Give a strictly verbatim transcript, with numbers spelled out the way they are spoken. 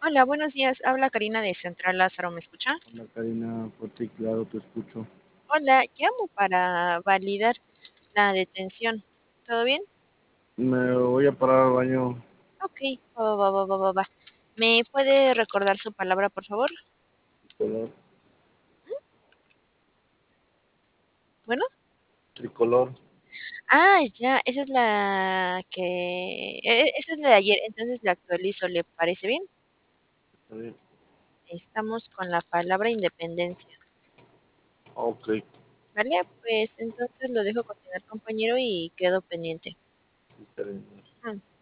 Hola, buenos días. Habla Karina de Central Lázaro, ¿me escucha? Hola Karina, fuerte y claro te escucho. Hola, llamo para validar la detención. ¿Todo bien? Me voy a parar al baño. Ok, va, va, va, va, va, va. ¿Me puede recordar su palabra, por favor? Tricolor, Bueno. tricolor, Ah, ya, esa es la que... e- Esa es la de ayer, entonces la actualizo, ¿le parece bien? está bien. Estamos con la palabra independencia. Ok, Vale, pues entonces lo dejo continuar, compañero, y quedo pendiente. está bien. Mm.